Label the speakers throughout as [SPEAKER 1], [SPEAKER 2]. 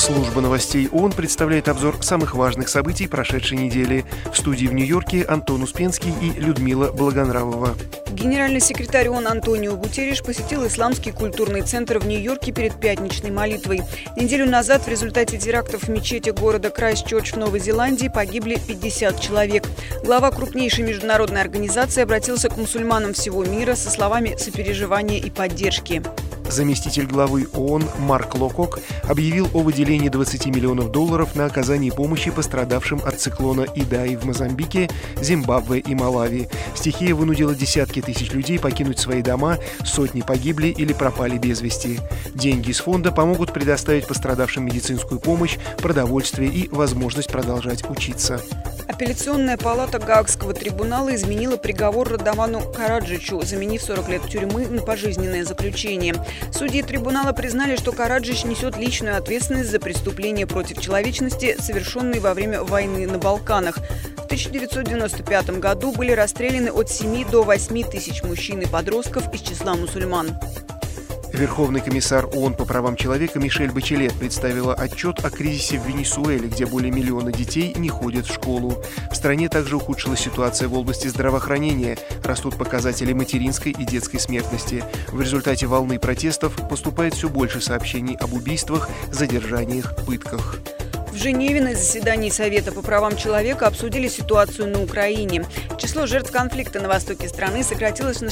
[SPEAKER 1] Служба новостей ООН представляет обзор самых важных событий прошедшей недели. В студии в Нью-Йорке Антон Успенский и Людмила Благонравова.
[SPEAKER 2] Генеральный секретарь ООН Антонио Гутерриш посетил Исламский культурный центр в Нью-Йорке перед пятничной молитвой. Неделю назад в результате терактов в мечети города Крайстчерч в Новой Зеландии погибли 50 человек. Глава крупнейшей международной организации обратился к мусульманам всего мира со словами сопереживания и поддержки.
[SPEAKER 1] Заместитель главы ООН Марк Локок объявил о выделении $20 миллионов на оказание помощи пострадавшим от циклона Идаи в Мозамбике, Зимбабве и Малави. Стихия вынудила десятки тысяч людей покинуть свои дома, сотни погибли или пропали без вести. Деньги из фонда помогут предоставить пострадавшим медицинскую помощь, продовольствие и возможность продолжать учиться.
[SPEAKER 2] Апелляционная палата Гаагского трибунала изменила приговор Радовану Караджичу, заменив 40 лет тюрьмы на пожизненное заключение. Судьи трибунала признали, что Караджич несет личную ответственность за преступления против человечности, совершенные во время войны на Балканах. В 1995 году были расстреляны от 7 до 8 тысяч мужчин и подростков из числа мусульман.
[SPEAKER 1] Верховный комиссар ООН по правам человека Мишель Бачелет представила отчет о кризисе в Венесуэле, где более миллиона детей не ходят в школу. В стране также ухудшилась ситуация в области здравоохранения, растут показатели материнской и детской смертности. В результате волны протестов поступает все больше сообщений об убийствах, задержаниях, пытках.
[SPEAKER 2] В Женеве на заседании Совета по правам человека обсудили ситуацию на Украине. Число жертв конфликта на востоке страны сократилось на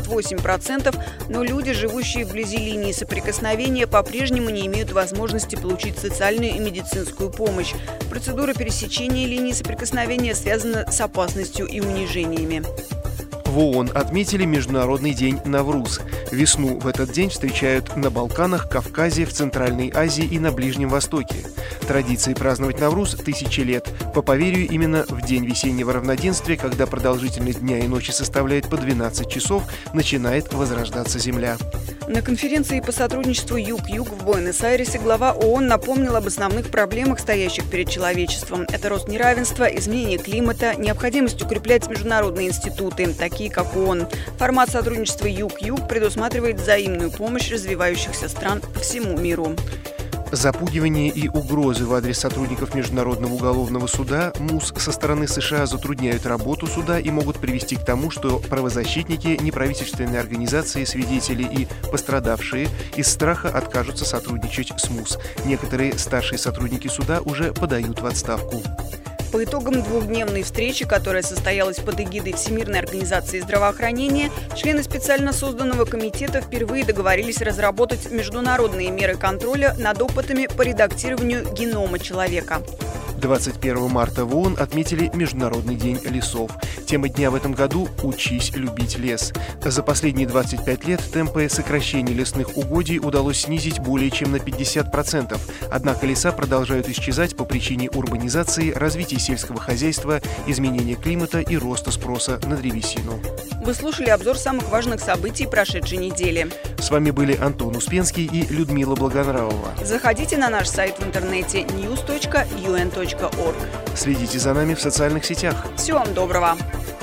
[SPEAKER 2] 68%, но люди, живущие вблизи линии соприкосновения, по-прежнему не имеют возможности получить социальную и медицинскую помощь. Процедура пересечения линии соприкосновения связана с опасностью и унижениями.
[SPEAKER 1] В ООН отметили Международный день Навруз. Весну в этот день встречают на Балканах, Кавказе, в Центральной Азии и на Ближнем Востоке. Традиции праздновать Навруз тысячи лет. По поверью, именно в день весеннего равноденствия, когда продолжительность дня и ночи составляет по 12 часов, начинает возрождаться Земля.
[SPEAKER 2] На конференции по сотрудничеству Юг-Юг в Буэнос-Айресе глава ООН напомнил об основных проблемах, стоящих перед человечеством. Это рост неравенства, изменение климата, необходимость укреплять международные институты, такие как ООН. Формат сотрудничества Юг-Юг предусматривает взаимную помощь развивающихся стран по всему миру.
[SPEAKER 1] Запугивание и угрозы в адрес сотрудников Международного уголовного суда МУС со стороны США затрудняют работу суда и могут привести к тому, что правозащитники, неправительственные организации, свидетели и пострадавшие из страха откажутся сотрудничать с МУС. Некоторые старшие сотрудники суда уже подают в отставку.
[SPEAKER 2] По итогам двухдневной встречи, которая состоялась под эгидой Всемирной организации здравоохранения, члены специально созданного комитета впервые договорились разработать международные меры контроля над опытами по редактированию генома человека.
[SPEAKER 1] 21 марта в ООН отметили Международный день лесов. Тема дня в этом году – «Учись любить лес». За последние 25 лет темпы сокращения лесных угодий удалось снизить более чем на 50%. Однако леса продолжают исчезать по причине урбанизации, развития сельского хозяйства, изменения климата и роста спроса на древесину.
[SPEAKER 2] Вы слушали обзор самых важных событий прошедшей недели.
[SPEAKER 1] С вами были Антон Успенский и Людмила Благонравова.
[SPEAKER 2] Заходите на наш сайт в интернете news.un.org.
[SPEAKER 1] Следите за нами в социальных сетях.
[SPEAKER 2] Всего вам доброго!